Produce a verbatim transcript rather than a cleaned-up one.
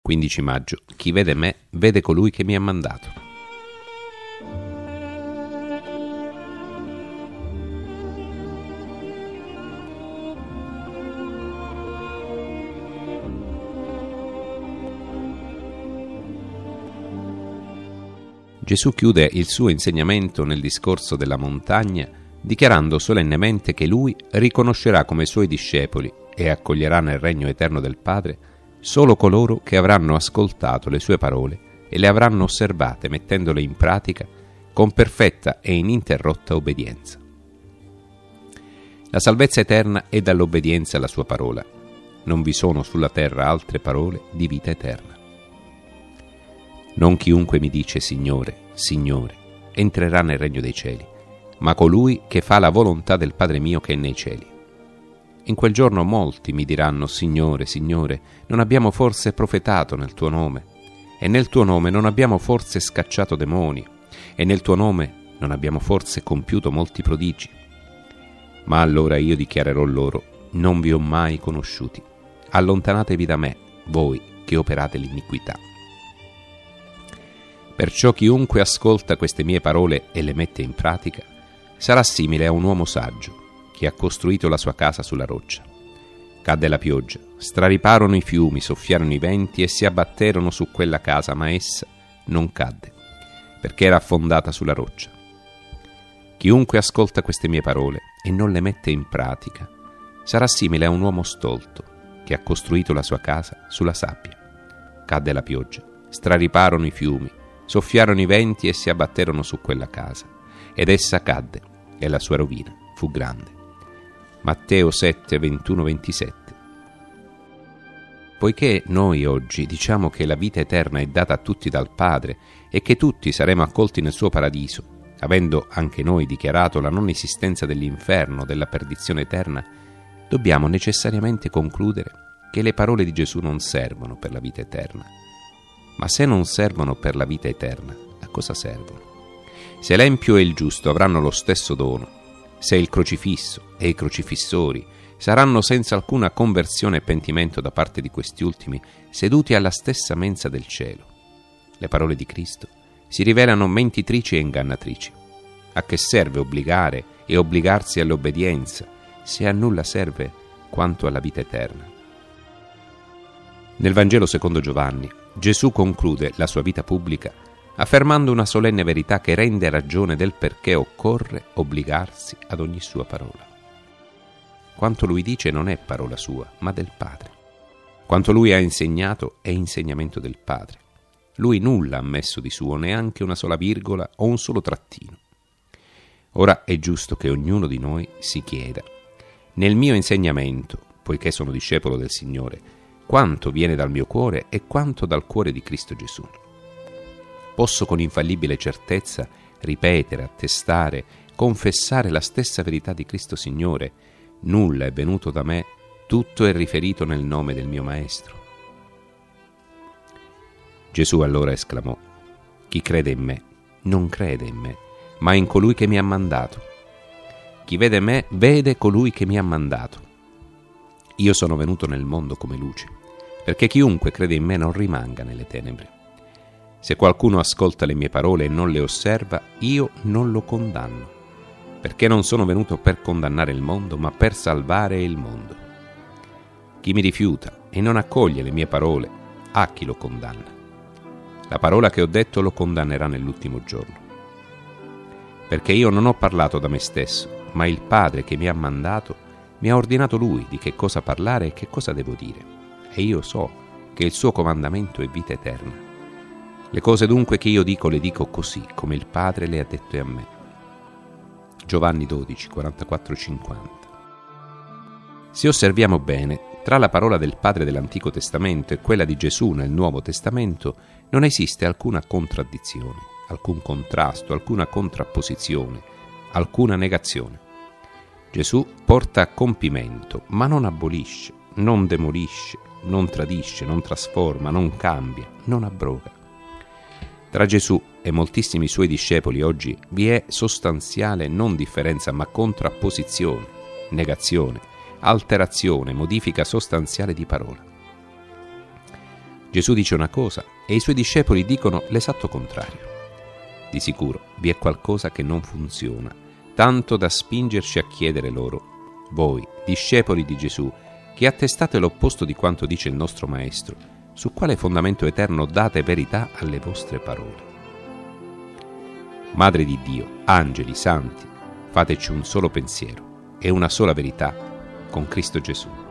quindici maggio. Chi vede me, vede colui che mi ha mandato. Gesù chiude il suo insegnamento nel discorso della montagna dichiarando solennemente che lui riconoscerà come suoi discepoli e accoglierà nel regno eterno del Padre solo coloro che avranno ascoltato le sue parole e le avranno osservate mettendole in pratica con perfetta e ininterrotta obbedienza. La salvezza eterna è dall'obbedienza alla sua parola. Non vi sono sulla terra altre parole di vita eterna. Non chiunque mi dice Signore, Signore, entrerà nel regno dei cieli, ma colui che fa la volontà del Padre mio che è nei cieli. In quel giorno molti mi diranno, Signore, Signore, non abbiamo forse profetato nel tuo nome? E nel tuo nome non abbiamo forse scacciato demoni? E nel tuo nome non abbiamo forse compiuto molti prodigi? Ma allora io dichiarerò loro, non vi ho mai conosciuti. Allontanatevi da me, voi che operate l'iniquità. Perciò chiunque ascolta queste mie parole e le mette in pratica sarà simile a un uomo saggio che ha costruito la sua casa sulla roccia. Cadde la pioggia, strariparono i fiumi, soffiarono i venti e si abbatterono su quella casa, ma essa non cadde, perché era affondata sulla roccia. Chiunque ascolta queste mie parole e non le mette in pratica sarà simile a un uomo stolto che ha costruito la sua casa sulla sabbia. Cadde la pioggia, strariparono i fiumi, soffiarono i venti e si abbatterono su quella casa, ed essa cadde, e la sua rovina fu grande. Matteo sette, ventuno ventisette. Poiché noi oggi diciamo che la vita eterna è data a tutti dal Padre e che tutti saremo accolti nel suo paradiso, avendo anche noi dichiarato la non esistenza dell'inferno, della perdizione eterna, dobbiamo necessariamente concludere che le parole di Gesù non servono per la vita eterna. Ma se non servono per la vita eterna, a cosa servono? Se l'empio e il giusto avranno lo stesso dono, se il crocifisso e i crocifissori saranno senza alcuna conversione e pentimento da parte di questi ultimi seduti alla stessa mensa del cielo, le parole di Cristo si rivelano mentitrici e ingannatrici. A che serve obbligare e obbligarsi all'obbedienza se a nulla serve quanto alla vita eterna? Nel Vangelo secondo Giovanni, Gesù conclude la sua vita pubblica affermando una solenne verità che rende ragione del perché occorre obbligarsi ad ogni sua parola. Quanto lui dice non è parola sua, ma del Padre. Quanto lui ha insegnato è insegnamento del Padre. Lui nulla ha messo di suo, neanche una sola virgola o un solo trattino. Ora è giusto che ognuno di noi si chieda: nel mio insegnamento, poiché sono discepolo del Signore, quanto viene dal mio cuore e quanto dal cuore di Cristo Gesù? Posso con infallibile certezza ripetere, attestare, confessare la stessa verità di Cristo Signore: nulla è venuto da me, tutto è riferito nel nome del mio Maestro. Gesù allora esclamò: chi crede in me non crede in me, ma in colui che mi ha mandato. Chi vede me vede colui che mi ha mandato. Io sono venuto nel mondo come luce, perché chiunque crede in me non rimanga nelle tenebre. Se qualcuno ascolta le mie parole e non le osserva, io non lo condanno, perché non sono venuto per condannare il mondo, ma per salvare il mondo. Chi mi rifiuta e non accoglie le mie parole, a chi lo condanna? La parola che ho detto lo condannerà nell'ultimo giorno. Perché io non ho parlato da me stesso, ma il Padre che mi ha mandato mi ha ordinato Lui di che cosa parlare e che cosa devo dire. E io so che il suo comandamento è vita eterna. Le cose dunque che io dico le dico così, come il Padre le ha dette a me. Giovanni dodici, quarantaquattro cinquanta. Se osserviamo bene, tra la parola del Padre dell'Antico Testamento e quella di Gesù nel Nuovo Testamento non esiste alcuna contraddizione, alcun contrasto, alcuna contrapposizione, alcuna negazione. Gesù porta a compimento, ma non abolisce, non demolisce, non tradisce, non trasforma, non cambia, non abroga. Tra Gesù e moltissimi suoi discepoli oggi vi è sostanziale non differenza, ma contrapposizione, negazione, alterazione, modifica sostanziale di parola. Gesù dice una cosa e i suoi discepoli dicono l'esatto contrario. Di sicuro vi è qualcosa che non funziona, tanto da spingerci a chiedere loro: voi, discepoli di Gesù, che attestate l'opposto di quanto dice il nostro Maestro, su quale fondamento eterno date verità alle vostre parole? Madre di Dio, angeli, santi, fateci un solo pensiero e una sola verità con Cristo Gesù.